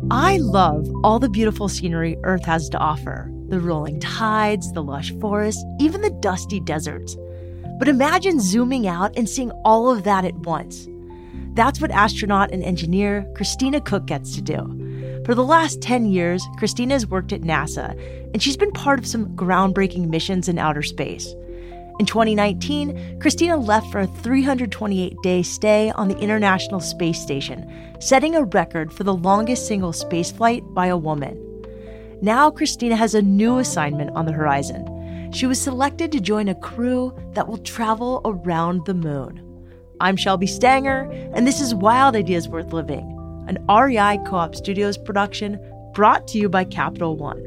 I love all the beautiful scenery Earth has to offer. The rolling tides, the lush forests, even the dusty deserts. But imagine zooming out and seeing all of that at once. That's what astronaut and engineer Christina Koch gets to do. For the last 10 years, Christina has worked at NASA, and she's been part of some groundbreaking missions in outer space. In 2019, Christina left for a 328-day stay on the International Space Station, setting a record for the longest single spaceflight by a woman. Now, Christina has a new assignment on the horizon. She was selected to join a crew that will travel around the moon. I'm Shelby Stanger, and this is Wild Ideas Worth Living, an REI Co-op Studios production brought to you by Capital One.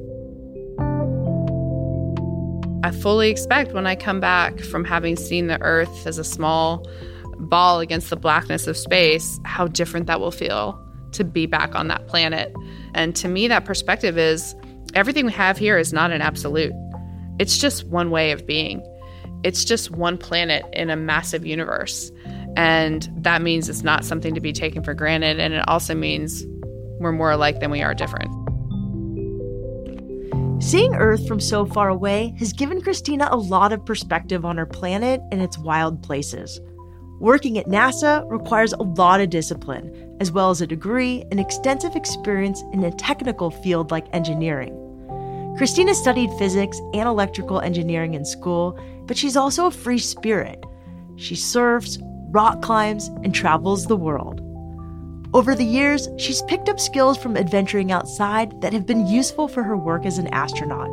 I fully expect when I come back from having seen the Earth as a small ball against the blackness of space, how different that will feel to be back on that planet. And to me, that perspective is everything we have here is not an absolute. It's just one way of being. It's just one planet in a massive universe. And that means it's not something to be taken for granted. And it also means we're more alike than we are different. Seeing Earth from so far away has given Christina a lot of perspective on her planet and its wild places. Working at NASA requires a lot of discipline, as well as a degree and extensive experience in a technical field like engineering. Christina studied physics and electrical engineering in school, but she's also a free spirit. She surfs, rock climbs, and travels the world. Over the years, she's picked up skills from adventuring outside that have been useful for her work as an astronaut.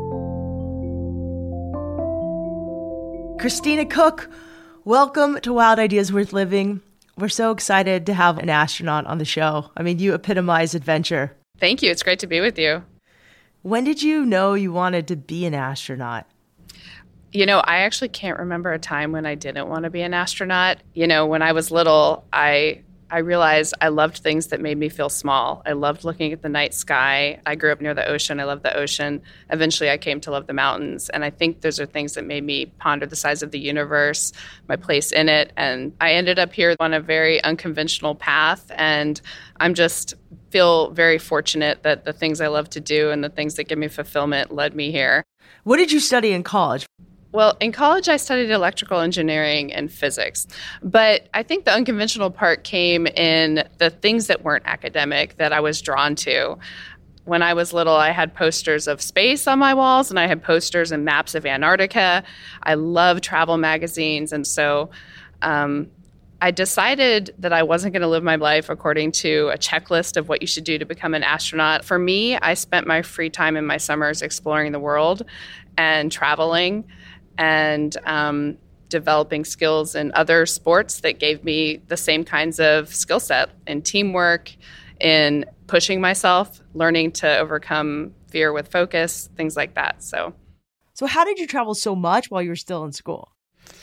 Christina Koch, welcome to Wild Ideas Worth Living. We're so excited to have an astronaut on the show. I mean, you epitomize adventure. Thank you. It's great to be with you. When did you know you wanted to be an astronaut? You know, I actually can't remember a time when I didn't want to be an astronaut. You know, when I was little, I realized I loved things that made me feel small. I loved looking at the night sky. I grew up near the ocean. I loved the ocean. Eventually, I came to love the mountains. And I think those are things that made me ponder the size of the universe, my place in it. And I ended up here on a very unconventional path. And I'm just feel very fortunate that the things I love to do and the things that give me fulfillment led me here. What did you study in college? Well, in college, I studied electrical engineering and physics, but I think the unconventional part came in the things that weren't academic that I was drawn to. When I was little, I had posters of space on my walls, and I had posters and maps of Antarctica. I love travel magazines, and so I decided that I wasn't going to live my life according to a checklist of what you should do to become an astronaut. For me, I spent my free time in my summers exploring the world and traveling and developing skills in other sports that gave me the same kinds of skill set in teamwork, in pushing myself, learning to overcome fear with focus, things like that. So how did you travel so much while you were still in school?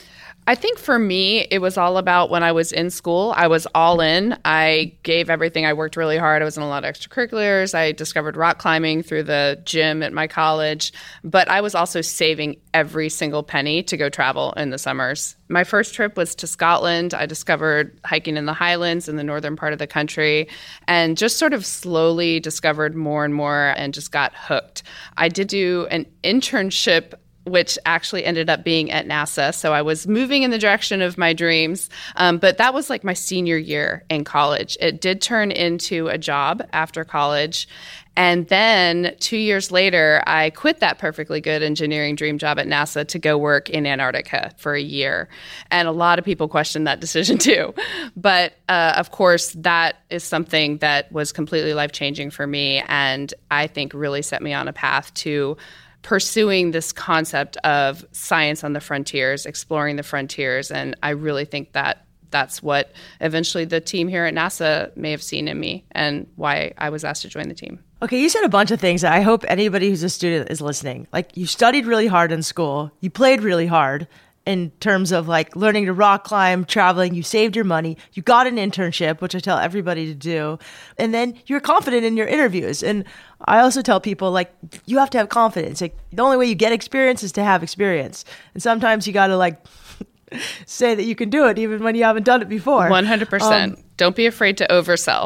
I think for me, it was all about when I was in school, I was all in. I gave everything. I worked really hard. I was in a lot of extracurriculars. I discovered rock climbing through the gym at my college. But I was also saving every single penny to go travel in the summers. My first trip was to Scotland. I discovered hiking in the Highlands in the northern part of the country and just sort of slowly discovered more and more and just got hooked. I did do an internship which actually ended up being at NASA. So I was moving in the direction of my dreams. But that was like my senior year in college. It did turn into a job after college. And then 2 years later, I quit that perfectly good engineering dream job at NASA to go work in Antarctica for a year. And a lot of people questioned that decision too. But of course, that is something that was completely life-changing for me. And I think really set me on a path to pursuing this concept of science on the frontiers, exploring the frontiers. And I really think that that's what eventually the team here at NASA may have seen in me and why I was asked to join the team. Okay, you said a bunch of things. I hope anybody who's a student is listening. Like, you studied really hard in school. You played really hard in terms of like learning to rock climb, traveling. You saved your money. You got an internship, which I tell everybody to do. And then you're confident in your interviews. And I also tell people, like, you have to have confidence. Like, the only way you get experience is to have experience. And sometimes you got to like say that you can do it even when you haven't done it before. 100%. Don't be afraid to oversell.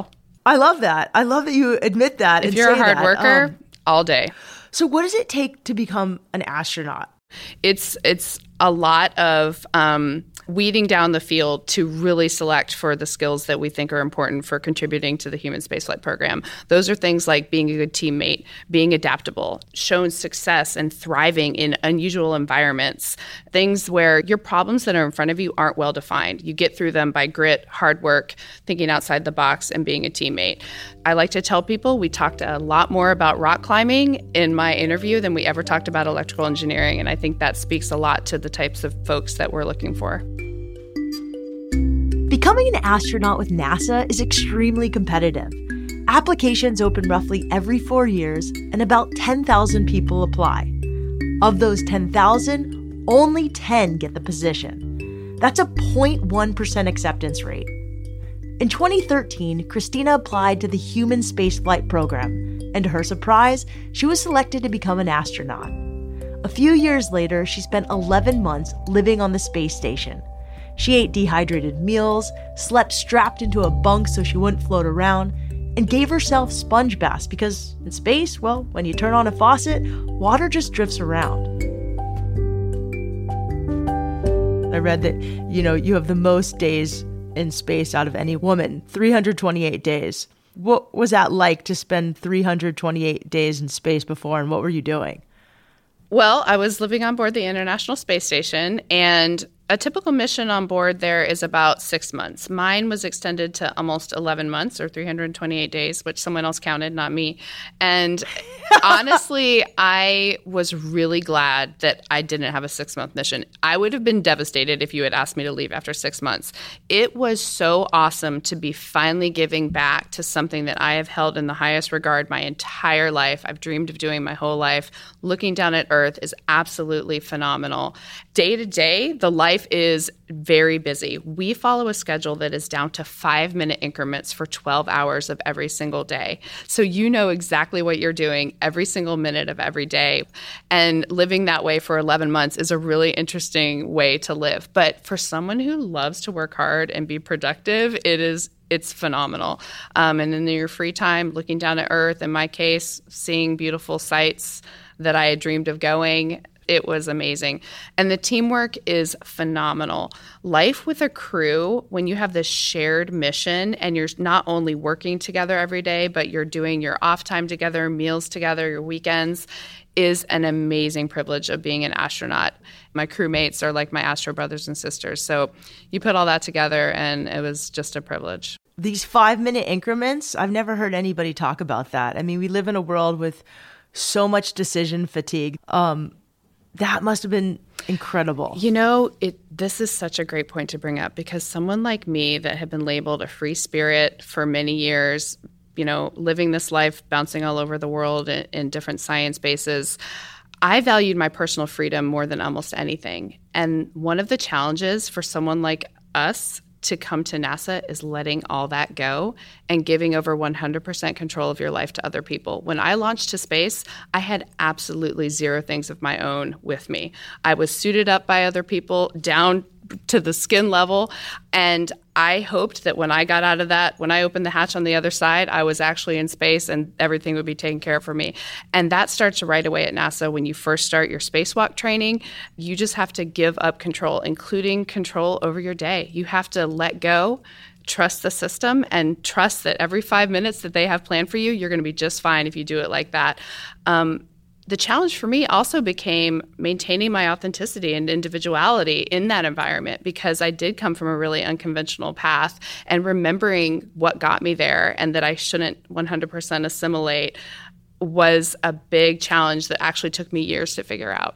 I love that. I love that you admit that. If you're a hard worker, all day. So what does it take to become an astronaut? It's a lot of weeding down the field to really select for the skills that we think are important for contributing to the human spaceflight program. Those are things like being a good teammate, being adaptable, showing success and thriving in unusual environments, things where your problems that are in front of you aren't well defined. You get through them by grit, hard work, thinking outside the box, and being a teammate. I like to tell people we talked a lot more about rock climbing in my interview than we ever talked about electrical engineering, and I think that speaks a lot to the types of folks that we're looking for. Becoming an astronaut with NASA is extremely competitive. Applications open roughly every 4 years, and about 10,000 people apply. Of those 10,000, only 10 get the position. That's a 0.1% acceptance rate. In 2013, Christina applied to the Human Spaceflight Program, and to her surprise, she was selected to become an astronaut. A few years later, she spent 11 months living on the space station. She ate dehydrated meals, slept strapped into a bunk so she wouldn't float around, and gave herself sponge baths because in space, well, when you turn on a faucet, water just drifts around. I read that, you have the most days in space out of any woman, 328 days. What was that like to spend 328 days in space before, and what were you doing? Well, I was living on board the International Space Station, and a typical mission on board there is about 6 months. Mine was extended to almost 11 months or 328 days, which someone else counted, not me. And honestly, I was really glad that I didn't have a 6-month mission. I would have been devastated if you had asked me to leave after 6 months. It was so awesome to be finally giving back to something that I have held in the highest regard my entire life. I've dreamed of doing my whole life. Looking down at Earth is absolutely phenomenal. Day to day, the life is very busy. We follow a schedule that is down to 5-minute increments for 12 hours of every single day. So you know exactly what you're doing every single minute of every day. And living that way for 11 months is a really interesting way to live. But for someone who loves to work hard and be productive, it's phenomenal. And in your free time, looking down at Earth, in my case, seeing beautiful sights that I had dreamed of going, it was amazing. And the teamwork is phenomenal. Life with a crew, when you have this shared mission and you're not only working together every day, but you're doing your off time together, meals together, your weekends, is an amazing privilege of being an astronaut. My crewmates are like my astro brothers and sisters. So you put all that together and it was just a privilege. These 5-minute increments, I've never heard anybody talk about that. I mean, we live in a world with so much decision fatigue. That must have been incredible. This is such a great point to bring up because someone like me that had been labeled a free spirit for many years, living this life, bouncing all over the world in different science bases, I valued my personal freedom more than almost anything. And one of the challenges for someone like us to come to NASA is letting all that go and giving over 100% control of your life to other people. When I launched to space, I had absolutely zero things of my own with me. I was suited up by other people down to the skin level, and I hoped that when I got out of that, when I opened the hatch on the other side, I was actually in space and everything would be taken care of for me. And that starts right away at NASA. When you first start your spacewalk training, you just have to give up control, including control over your day. You have to let go, trust the system, and trust that every 5 minutes that they have planned for you, you're going to be just fine if you do it like that. The challenge for me also became maintaining my authenticity and individuality in that environment because I did come from a really unconventional path, and remembering what got me there and that I shouldn't 100% assimilate was a big challenge that actually took me years to figure out.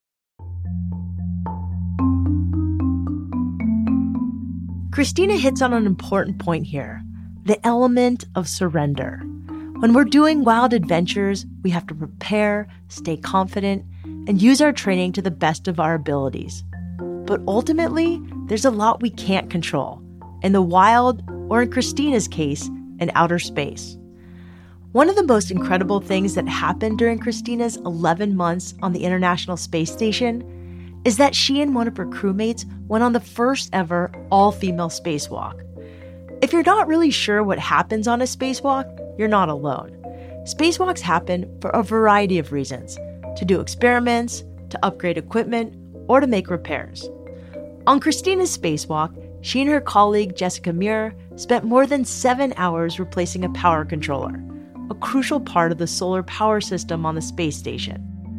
Christina hits on an important point here, the element of surrender. When we're doing wild adventures, we have to prepare, stay confident, and use our training to the best of our abilities. But ultimately, there's a lot we can't control, in the wild, or in Christina's case, in outer space. One of the most incredible things that happened during Christina's 11 months on the International Space Station is that she and one of her crewmates went on the first ever all-female spacewalk. If you're not really sure what happens on a spacewalk, you're not alone. Spacewalks happen for a variety of reasons: to do experiments, to upgrade equipment, or to make repairs. On Christina's spacewalk, she and her colleague Jessica Muir spent more than 7 hours replacing a power controller, a crucial part of the solar power system on the space station.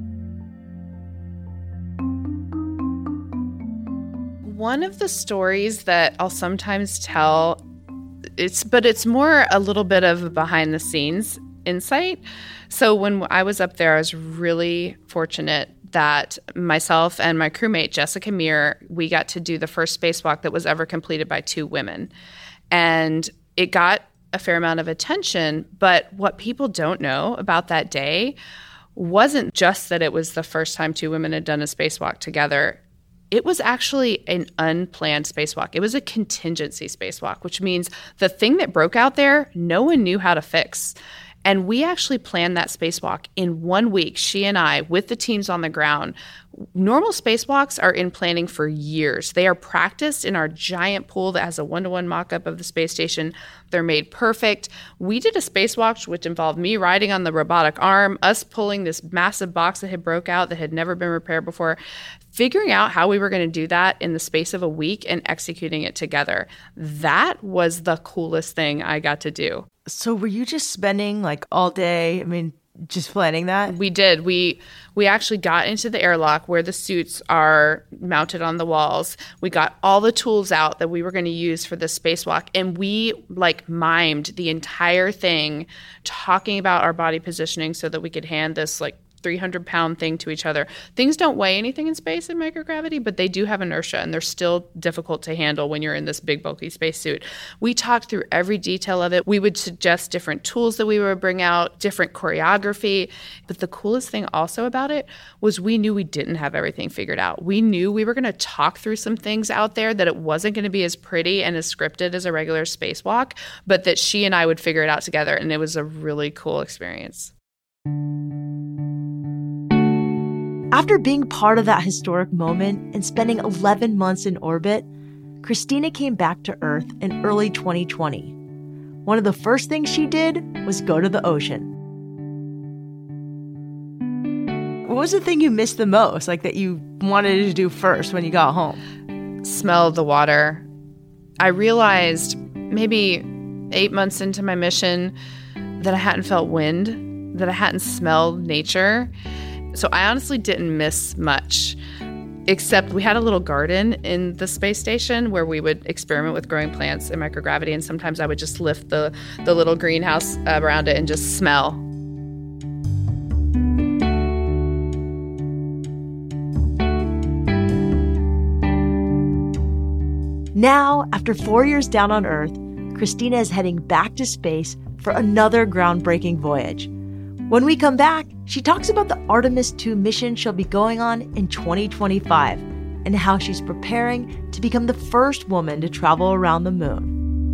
One of the stories that I'll sometimes tell, it's more a little bit of a behind the scenes insight. So when I was up there, I was really fortunate that myself and my crewmate, Jessica Muir, we got to do the first spacewalk that was ever completed by 2 women. And it got a fair amount of attention, but what people don't know about that day wasn't just that it was the first time 2 women had done a spacewalk together. It was actually an unplanned spacewalk. It was a contingency spacewalk, which means the thing that broke out there, no one knew how to fix. And we actually planned that spacewalk in 1 week, she and I, with the teams on the ground. Normal spacewalks are in planning for years. They are practiced in our giant pool that has a 1-to-1 mock-up of the space station. They're made perfect. We did a spacewalk which involved me riding on the robotic arm, us pulling this massive box that had broke out that had never been repaired before, figuring out how we were going to do that in the space of a week and executing it together. That was the coolest thing I got to do. So were you just spending all day, just planning that? We did. We actually got into the airlock where the suits are mounted on the walls. We got all the tools out that we were going to use for this spacewalk, and we mimed the entire thing, talking about our body positioning so that we could hand this 300-pound thing to each other. Things don't weigh anything in space in microgravity, but they do have inertia, and they're still difficult to handle when you're in this big, bulky spacesuit. We talked through every detail of it. We would suggest different tools that we would bring out, different choreography. But the coolest thing also about it was we knew we didn't have everything figured out. We knew we were going to talk through some things out there, that it wasn't going to be as pretty and as scripted as a regular spacewalk, but that she and I would figure it out together, and it was a really cool experience. After being part of that historic moment and spending 11 months in orbit, Christina came back to Earth in early 2020. One of the first things she did was go to the ocean. What was the thing you missed the most, that you wanted to do first when you got home? Smell the water. I realized maybe 8 months into my mission that I hadn't felt wind, that I hadn't smelled nature. So I honestly didn't miss much, except we had a little garden in the space station where we would experiment with growing plants in microgravity, and sometimes I would just lift the little greenhouse around it and just smell. Now, after 4 years down on Earth, Christina is heading back to space for another groundbreaking voyage. When we come back, she talks about the Artemis II mission she'll be going on in 2025 and how she's preparing to become the first woman to travel around the moon.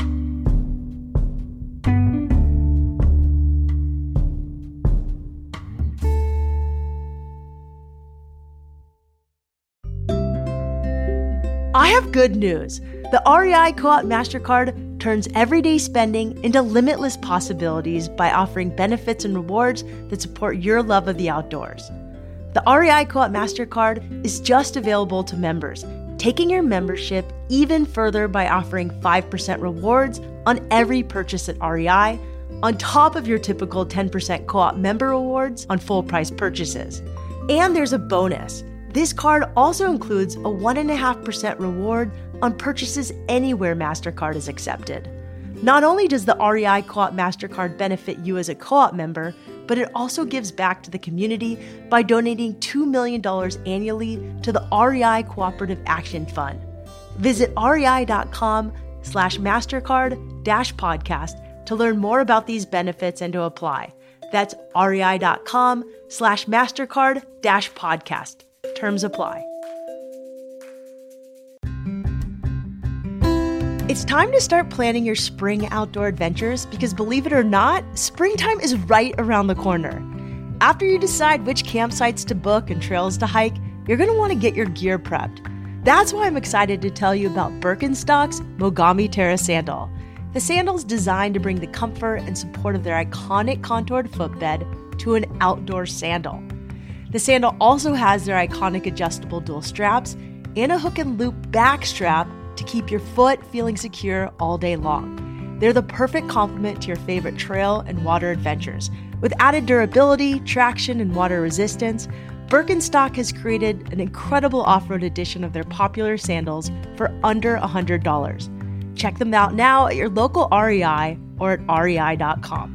I have good news. The REI Co-op MasterCard turns everyday spending into limitless possibilities by offering benefits and rewards that support your love of the outdoors. The REI Co-op MasterCard is just available to members, taking your membership even further by offering 5% rewards on every purchase at REI, on top of your typical 10% co-op member rewards on full price purchases. And there's a bonus. This card also includes a 1.5% reward on purchases anywhere MasterCard is accepted. Not only does the REI Co-op MasterCard benefit you as a co-op member, but it also gives back to the community by donating $2 million annually to the REI Cooperative Action Fund. Visit rei.com/MasterCard-podcast to learn more about these benefits and to apply. That's rei.com/MasterCard-podcast. Terms apply. It's time to start planning your spring outdoor adventures because, believe it or not, springtime is right around the corner. After you decide which campsites to book and trails to hike, you're going to want to get your gear prepped. That's why I'm excited to tell you about Birkenstock's Mogami Terra Sandal. The sandal's designed to bring the comfort and support of their iconic contoured footbed to an outdoor sandal. The sandal also has their iconic adjustable dual straps and a hook and loop back strap to keep your foot feeling secure all day long. They're the perfect complement to your favorite trail and water adventures. With added durability, traction, and water resistance, Birkenstock has created an incredible off-road edition of their popular sandals for under $100. Check them out now at your local REI or at rei.com.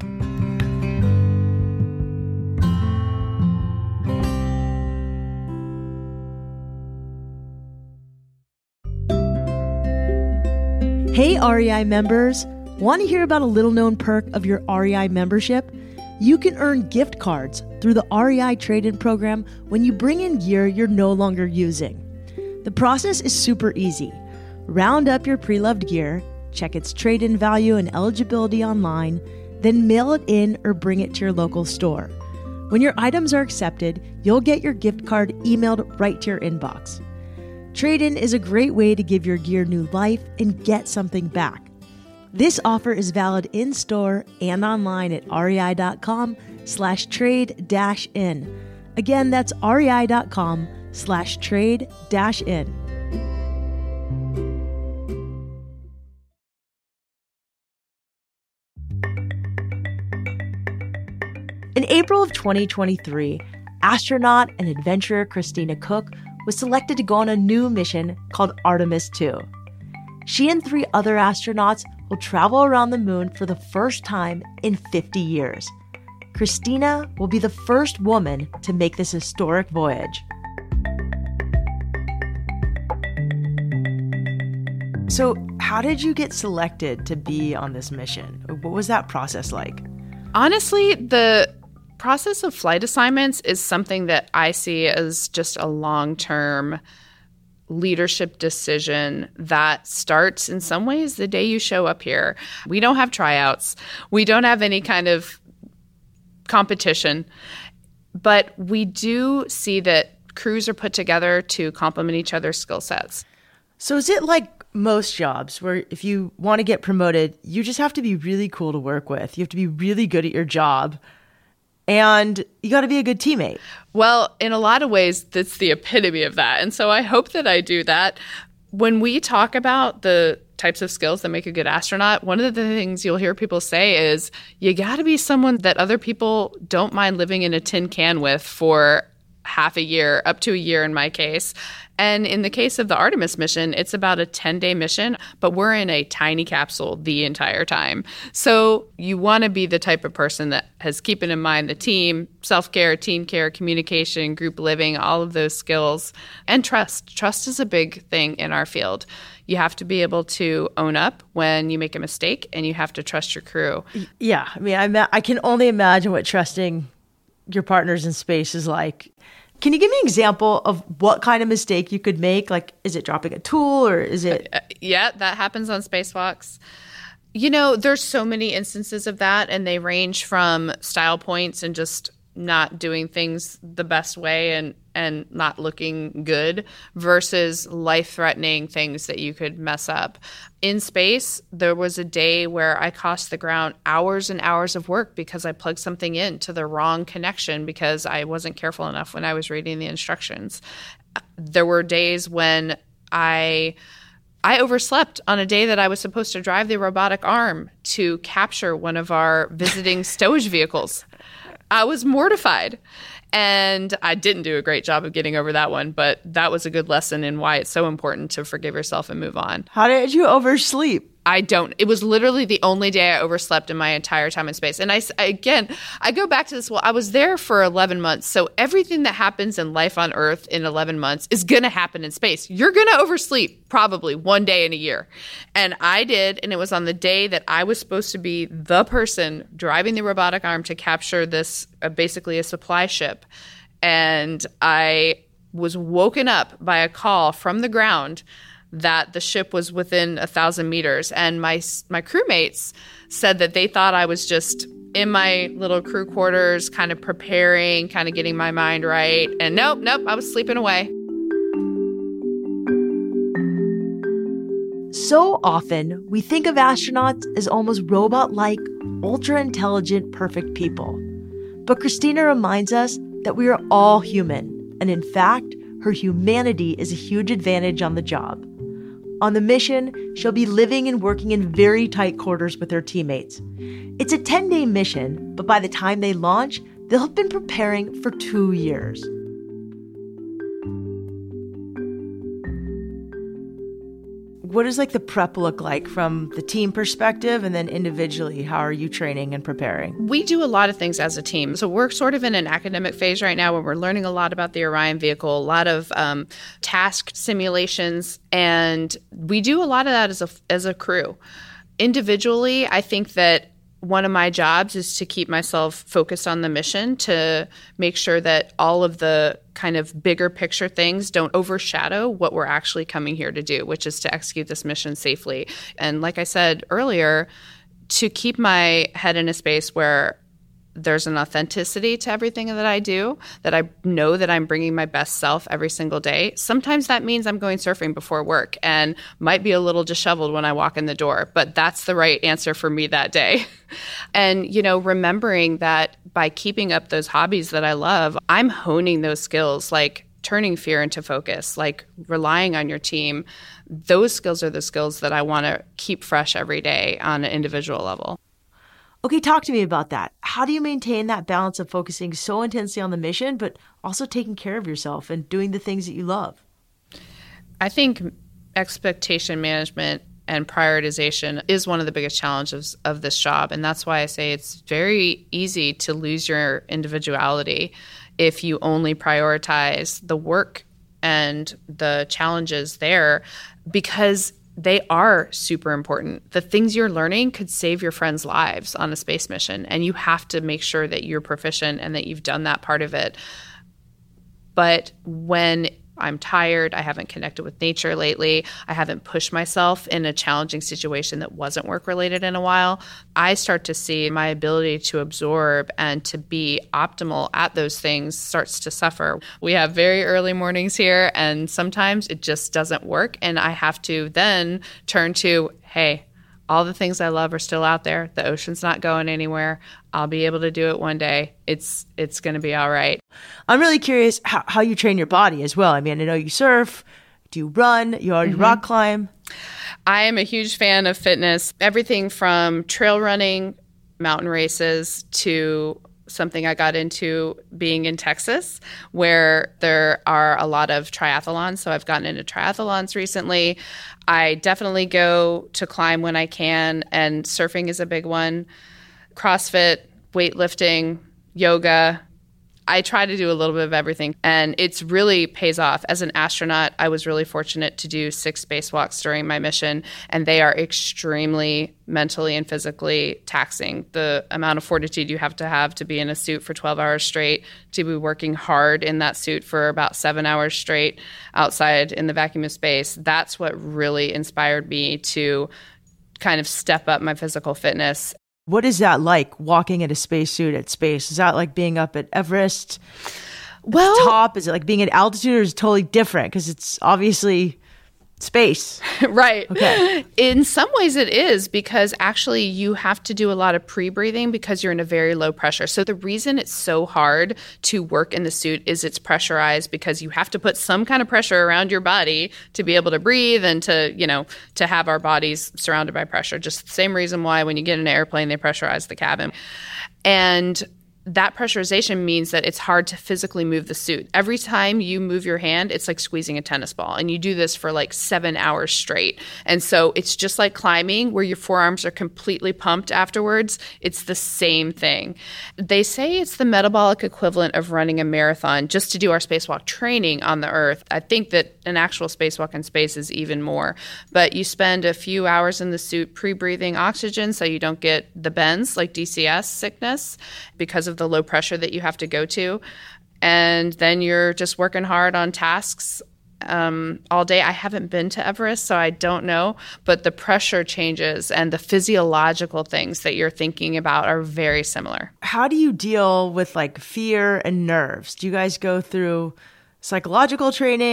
Hey REI members, want to hear about a little-known perk of your REI membership? You can earn gift cards through the REI trade-in program when you bring in gear you're no longer using. The process is super easy. Round up your pre-loved gear, check its trade-in value and eligibility online, then mail it in or bring it to your local store. When your items are accepted, you'll get your gift card emailed right to your inbox. Trade-in is a great way to give your gear new life and get something back. This offer is valid in-store and online at rei.com/trade-in. Again, that's rei.com/trade-in. In April of 2023, astronaut and adventurer Christina Koch was selected to go on a new mission called Artemis II. She and 3 other astronauts will travel around the moon for the first time in 50 years. Christina will be the first woman to make this historic voyage. So, how did you get selected to be on this mission? What was that process like? Honestly, the process of flight assignments is something that I see as just a long-term leadership decision that starts in some ways the day you show up here. We don't have tryouts. We don't have any kind of competition. But we do see that crews are put together to complement each other's skill sets. So is it like most jobs where if you want to get promoted, you just have to be really cool to work with? You have to be really good at your job. And you got to be a good teammate. Well, in a lot of ways, that's the epitome of that. And so I hope that I do that. When we talk about the types of skills that make a good astronaut, one of the things you'll hear people say is you got to be someone that other people don't mind living in a tin can with for half a year, up to a year in my case. And in the case of the Artemis mission, it's about a 10-day mission, but we're in a tiny capsule the entire time. So you want to be the type of person that has keeping in mind the team, self-care, team care, communication, group living, all of those skills, and trust. Trust is a big thing in our field. You have to be able to own up when you make a mistake, and you have to trust your crew. Yeah. I mean, I can only imagine what trusting your partners in space is like. Can you give me an example of what kind of mistake you could make? Like, is it dropping a tool or is it? Yeah, that happens on spacewalks. You know, there's so many instances of that, and they range from style points and just not doing things the best way and not looking good versus life-threatening things that you could mess up. In space, there was a day where I cost the ground hours and hours of work because I plugged something in to the wrong connection because I wasn't careful enough when I was reading the instructions. There were days when I overslept on a day that I was supposed to drive the robotic arm to capture one of our visiting stowage vehicles. I was mortified, and I didn't do a great job of getting over that one, but that was a good lesson in why it's so important to forgive yourself and move on. How did you oversleep? It was literally the only day I overslept in my entire time in space. And I go back to this. Well, I was there for 11 months. So everything that happens in life on Earth in 11 months is going to happen in space. You're going to oversleep probably one day in a year. And I did. And it was on the day that I was supposed to be the person driving the robotic arm to capture this, basically a supply ship. And I was woken up by a call from the ground that the ship was within 1,000 meters. And my crewmates said that they thought I was just in my little crew quarters, kind of preparing, kind of getting my mind right. And nope, I was sleeping away. So often, we think of astronauts as almost robot-like, ultra-intelligent, perfect people. But Christina reminds us that we are all human, and in fact, her humanity is a huge advantage on the job. On the mission, she'll be living and working in very tight quarters with her teammates. It's a 10-day mission, but by the time they launch, they'll have been preparing for 2 years. What does the prep look like from the team perspective, and then individually, how are you training and preparing? We do a lot of things as a team. So we're sort of in an academic phase right now where we're learning a lot about the Orion vehicle, a lot of task simulations, and we do a lot of that as a crew. Individually, I think that one of my jobs is to keep myself focused on the mission, to make sure that all of the kind of bigger picture things don't overshadow what we're actually coming here to do, which is to execute this mission safely. And like I said earlier, to keep my head in a space where there's an authenticity to everything that I do, that I know that I'm bringing my best self every single day. Sometimes that means I'm going surfing before work and might be a little disheveled when I walk in the door, but that's the right answer for me that day. And, remembering that by keeping up those hobbies that I love, I'm honing those skills, like turning fear into focus, like relying on your team. Those skills are the skills that I want to keep fresh every day on an individual level. Okay, talk to me about that. How do you maintain that balance of focusing so intensely on the mission, but also taking care of yourself and doing the things that you love? I think expectation management and prioritization is one of the biggest challenges of this job. And that's why I say it's very easy to lose your individuality if you only prioritize the work and the challenges there, because they are super important. The things you're learning could save your friends' lives on a space mission, and you have to make sure that you're proficient and that you've done that part of it. But when I'm tired, I haven't connected with nature lately, I haven't pushed myself in a challenging situation that wasn't work-related in a while, I start to see my ability to absorb and to be optimal at those things starts to suffer. We have very early mornings here, and sometimes it just doesn't work, and I have to then turn to, hey, all the things I love are still out there. The ocean's not going anywhere. I'll be able to do it one day. It's going to be all right. I'm really curious how you train your body as well. I mean, I know you surf. Do you run? You already rock climb? I am a huge fan of fitness. Everything from trail running, mountain races, to something I got into being in Texas, where there are a lot of triathlons. So I've gotten into triathlons recently. I definitely go to climb when I can, and surfing is a big one. CrossFit, weightlifting, yoga. I try to do a little bit of everything, and it's really pays off. As an astronaut, I was really fortunate to do 6 spacewalks during my mission, and they are extremely mentally and physically taxing. The amount of fortitude you have to be in a suit for 12 hours straight, to be working hard in that suit for about 7 hours straight outside in the vacuum of space, that's what really inspired me to kind of step up my physical fitness. What is that like, walking in a spacesuit at space? Is that like being up at Everest? Well, top? Is it like being at altitude, or is it totally different? Because it's obviously space. Right. Okay. In some ways it is, because actually you have to do a lot of pre-breathing because you're in a very low pressure. So the reason it's so hard to work in the suit is it's pressurized, because you have to put some kind of pressure around your body to be able to breathe and to have our bodies surrounded by pressure. Just the same reason why when you get in an airplane, they pressurize the cabin. And that pressurization means that it's hard to physically move the suit. Every time you move your hand, it's like squeezing a tennis ball. And you do this for like 7 hours straight. And so it's just like climbing, where your forearms are completely pumped afterwards. It's the same thing. They say it's the metabolic equivalent of running a marathon just to do our spacewalk training on the Earth. I think that an actual spacewalk in space is even more. But you spend a few hours in the suit pre-breathing oxygen so you don't get the bends, like DCS sickness, because of the low pressure that you have to go to. And then you're just working hard on tasks all day. I haven't been to Everest, so I don't know, but the pressure changes and the physiological things that you're thinking about are very similar. How do you deal with like fear and nerves? Do you guys go through psychological training? Like,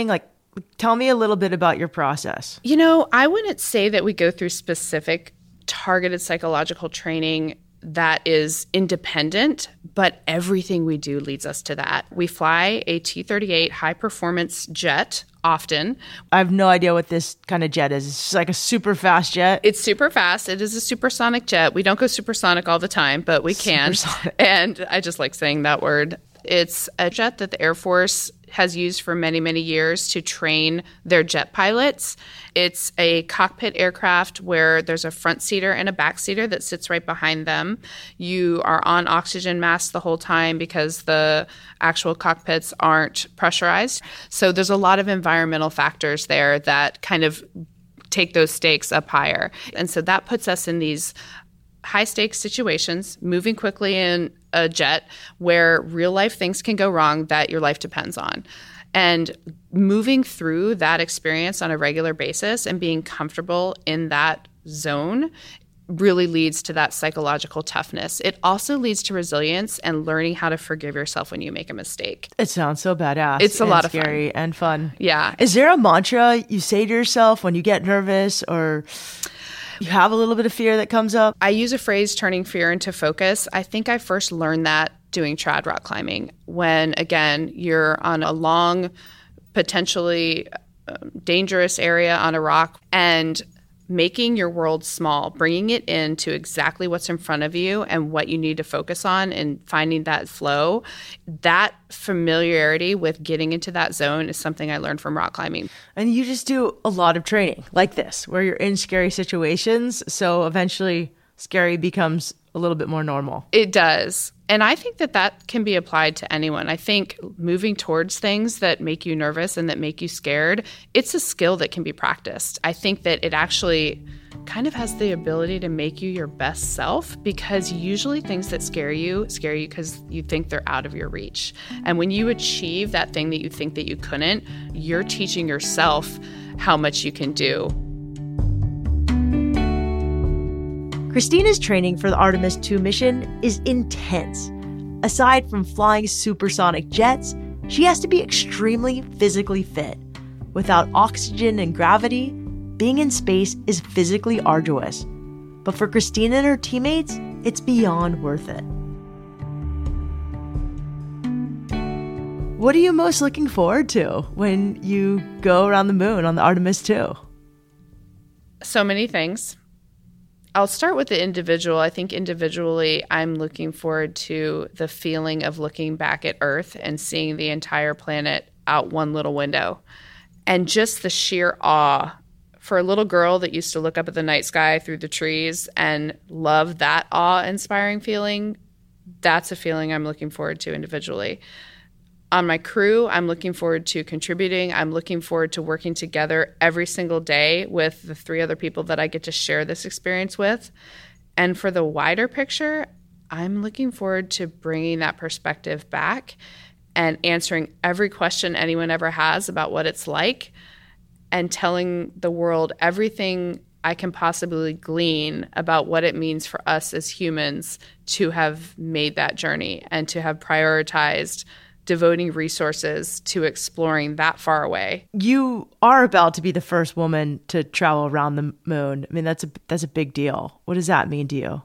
Tell me a little bit about your process. I wouldn't say that we go through specific targeted psychological training that is independent, but everything we do leads us to that. We fly a T-38 high-performance jet often. I have no idea what this kind of jet is. It's just like a super fast jet. It's super fast. It is a supersonic jet. We don't go supersonic all the time, but we can. Supersonic. And I just like saying that word. It's a jet that the Air Force has used for many, many years to train their jet pilots. It's a cockpit aircraft where there's a front seater and a back seater that sits right behind them. You are on oxygen masks the whole time because the actual cockpits aren't pressurized. So there's a lot of environmental factors there that kind of take those stakes up higher. And so that puts us in these high stakes situations, moving quickly in a jet where real life things can go wrong that your life depends on. And moving through that experience on a regular basis and being comfortable in that zone really leads to that psychological toughness. It also leads to resilience and learning how to forgive yourself when you make a mistake. It sounds so badass. It's a lot of scary fun. And fun. Yeah. Is there a mantra you say to yourself when you get nervous or you have a little bit of fear that comes up? I use a phrase, turning fear into focus. I think I first learned that doing trad rock climbing when, again, you're on a long, potentially dangerous area on a rock and making your world small, bringing it into exactly what's in front of you and what you need to focus on and finding that flow. That familiarity with getting into that zone is something I learned from rock climbing. And you just do a lot of training like this, where you're in scary situations. So eventually scary becomes a little bit more normal. It does. And I think that that can be applied to anyone. I think moving towards things that make you nervous and that make you scared, it's a skill that can be practiced. I think that it actually kind of has the ability to make you your best self, because usually things that scare you because you think they're out of your reach. And when you achieve that thing that you think that you couldn't, you're teaching yourself how much you can do. Christina's training for the Artemis II mission is intense. Aside from flying supersonic jets, she has to be extremely physically fit. Without oxygen and gravity, being in space is physically arduous. But for Christina and her teammates, it's beyond worth it. What are you most looking forward to when you go around the moon on the Artemis II? So many things. I'll start with the individual. I think individually, I'm looking forward to the feeling of looking back at Earth and seeing the entire planet out one little window. And just the sheer awe for a little girl that used to look up at the night sky through the trees and love that awe-inspiring feeling, that's a feeling I'm looking forward to individually. On my crew, I'm looking forward to contributing. I'm looking forward to working together every single day with the 3 other people that I get to share this experience with. And for the wider picture, I'm looking forward to bringing that perspective back and answering every question anyone ever has about what it's like and telling the world everything I can possibly glean about what it means for us as humans to have made that journey and to have prioritized devoting resources to exploring that far away. You are about to be the first woman to travel around the moon. I mean, that's a big deal. What does that mean to you?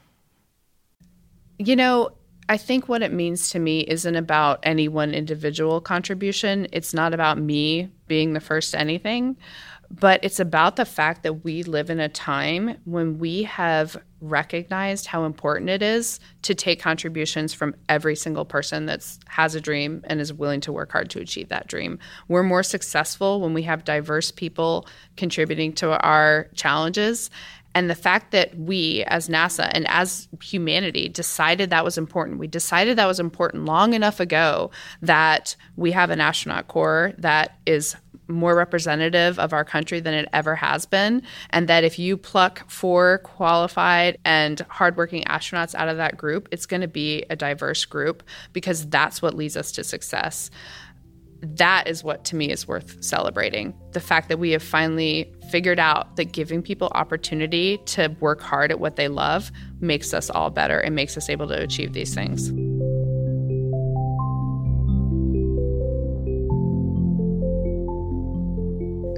You know, I think what it means to me isn't about any one individual contribution. It's not about me being the first to anything, but it's about the fact that we live in a time when we have recognized how important it is to take contributions from every single person that has a dream and is willing to work hard to achieve that dream. We're more successful when we have diverse people contributing to our challenges. And the fact that we, as NASA and as humanity, decided that was important. We decided that was important long enough ago that we have an astronaut corps that is more representative of our country than it ever has been, and that if you pluck 4 qualified and hardworking astronauts out of that group, it's going to be a diverse group, because that's what leads us to success. That is what, to me, is worth celebrating. The fact that we have finally figured out that giving people opportunity to work hard at what they love makes us all better and makes us able to achieve these things.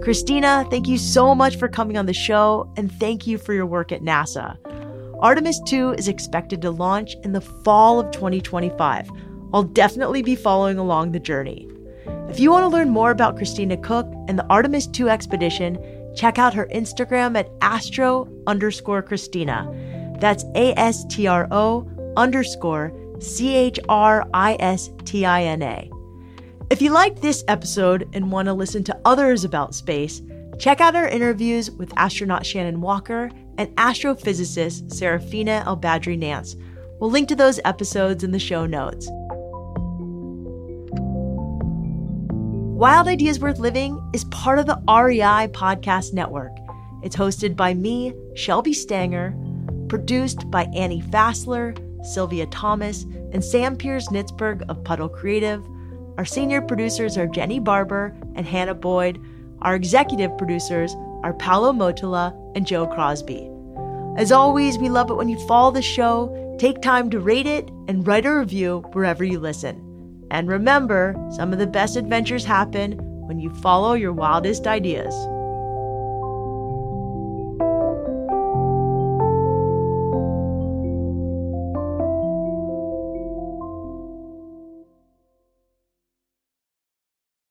Christina, thank you so much for coming on the show, and thank you for your work at NASA. Artemis II is expected to launch in the fall of 2025. I'll definitely be following along the journey. If you want to learn more about Christina Koch and the Artemis II expedition, check out her Instagram at astro_Christina. That's ASTRO_CHRISTINA. If you liked this episode and want to listen to others about space, check out our interviews with astronaut Shannon Walker and astrophysicist Serafina El-Badri Nance. We'll link to those episodes in the show notes. Wild Ideas Worth Living is part of the REI Podcast Network. It's hosted by me, Shelby Stanger, produced by Annie Fassler, Sylvia Thomas, and Sam Piers-Nitzberg of Puddle Creative. Our senior producers are Jenny Barber and Hannah Boyd. Our executive producers are Paolo Motola and Joe Crosby. As always, we love it when you follow the show, take time to rate it, and write a review wherever you listen. And remember, some of the best adventures happen when you follow your wildest ideas.